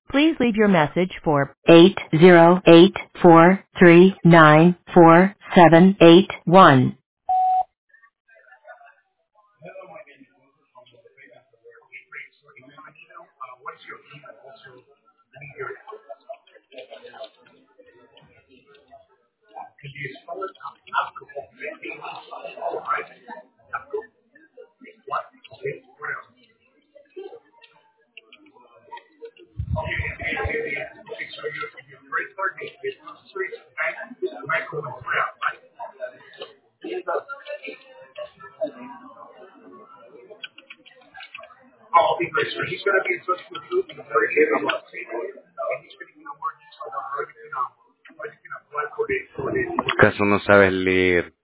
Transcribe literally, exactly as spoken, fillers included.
Please leave your message for eight zero eight four three nine four seven eight one. ¿Acaso no sabes leer?